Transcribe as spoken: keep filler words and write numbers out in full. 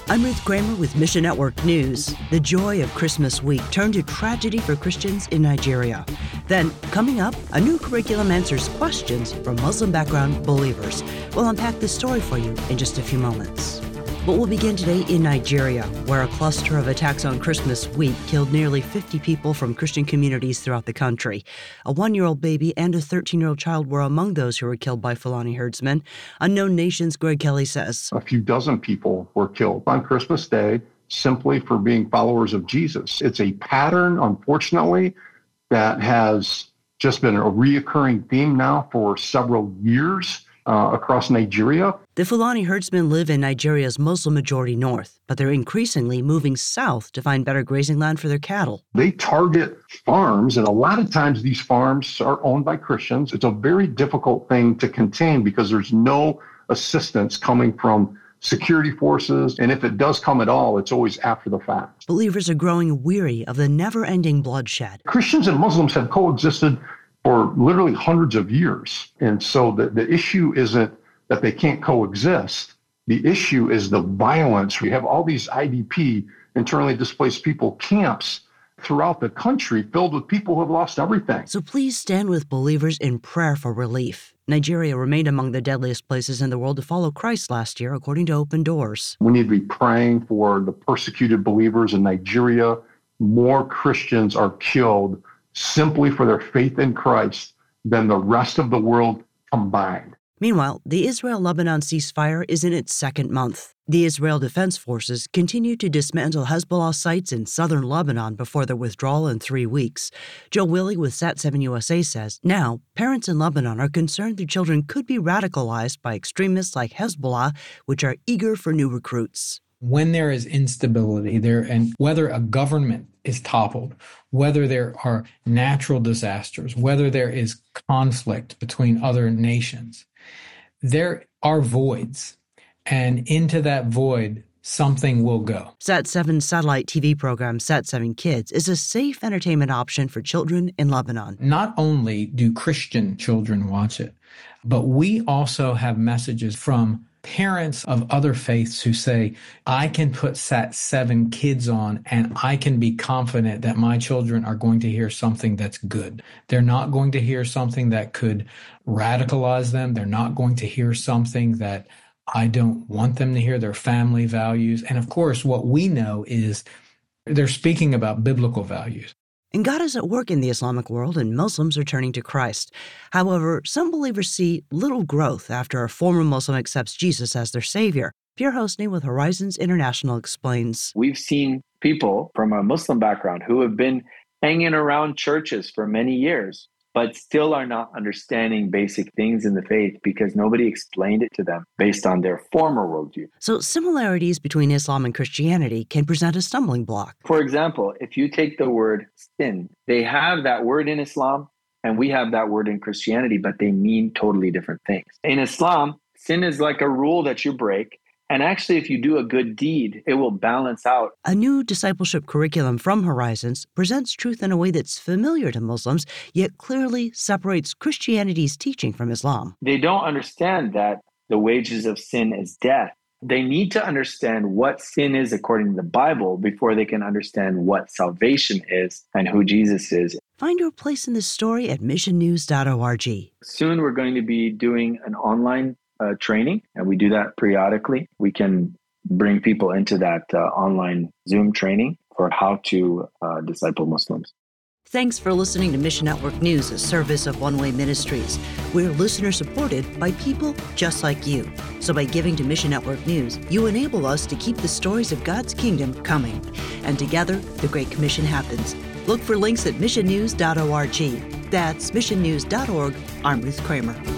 I'm Ruth Kramer with Mission Network News. The joy of Christmas week turned to tragedy for Christians in Nigeria. Then, coming up, a new curriculum answers questions from Muslim background believers. We'll unpack this story for you in just a few moments. But we'll begin today in Nigeria, where a cluster of attacks on Christmas week killed nearly fifty people from Christian communities throughout the country. A one-year-old baby and a thirteen-year-old child were among those who were killed by Fulani herdsmen. Unknown Nation's Greg Kelly says a few dozen people were killed on Christmas Day simply for being followers of Jesus. It's a pattern, unfortunately, that has just been a reoccurring theme now for several years uh, across Nigeria. The Fulani herdsmen live in Nigeria's Muslim-majority north, but they're increasingly moving south to find better grazing land for their cattle. They target farms, and a lot of times these farms are owned by Christians. It's a very difficult thing to contain because there's no assistance coming from security forces, and if it does come at all, it's always after the fact. Believers are growing weary of the never-ending bloodshed. Christians and Muslims have coexisted for literally hundreds of years, and so the, the issue isn't that they can't coexist. The issue is the violence. We have all these I D P, internally displaced people, camps throughout the country filled with people who have lost everything. So please stand with believers in prayer for relief. Nigeria remained among the deadliest places in the world to follow Christ last year, according to Open Doors. We need to be praying for the persecuted believers in Nigeria. More Christians are killed simply for their faith in Christ than the rest of the world combined. Meanwhile, the Israel-Lebanon ceasefire is in its second month. The Israel Defense Forces continue to dismantle Hezbollah sites in southern Lebanon before their withdrawal in three weeks. Joe Willie with Sat seven U S A says, now, parents in Lebanon are concerned their children could be radicalized by extremists like Hezbollah, which are eager for new recruits. When there is instability there, and whether a government is toppled, whether there are natural disasters, whether there is conflict between other nations, there are voids, and into that void, something will go. Sat seven's satellite T V program, Sat seven Kids, is a safe entertainment option for children in Lebanon. Not only do Christian children watch it, but we also have messages from parents of other faiths who say, I can put Sat seven Kids on and I can be confident that my children are going to hear something that's good. They're not going to hear something that could radicalize them. They're not going to hear something that I don't want them to hear, their family values. And of course, what we know is they're speaking about biblical values. And God is at work in the Islamic world, and Muslims are turning to Christ. However, some believers see little growth after a former Muslim accepts Jesus as their savior. Pierre Hosney with Horizons International explains. We've seen people from a Muslim background who have been hanging around churches for many years, but still are not understanding basic things in the faith because nobody explained it to them based on their former worldview. So similarities between Islam and Christianity can present a stumbling block. For example, if you take the word sin, they have that word in Islam and we have that word in Christianity, but they mean totally different things. In Islam, sin is like a rule that you break. And actually, if you do a good deed, it will balance out. A new discipleship curriculum from Horizons presents truth in a way that's familiar to Muslims, yet clearly separates Christianity's teaching from Islam. They don't understand that the wages of sin is death. They need to understand what sin is according to the Bible before they can understand what salvation is and who Jesus is. Find your place in this story at mission news dot org. Soon we're going to be doing an online Uh, training, and we do that periodically. We can bring people into that uh, online Zoom training for how to uh, disciple Muslims. Thanks for listening to Mission Network News, a service of One Way Ministries. We're listener-supported by people just like you. So by giving to Mission Network News, you enable us to keep the stories of God's kingdom coming. And together, the Great Commission happens. Look for links at mission news dot org. That's mission news dot org. I'm Ruth Kramer.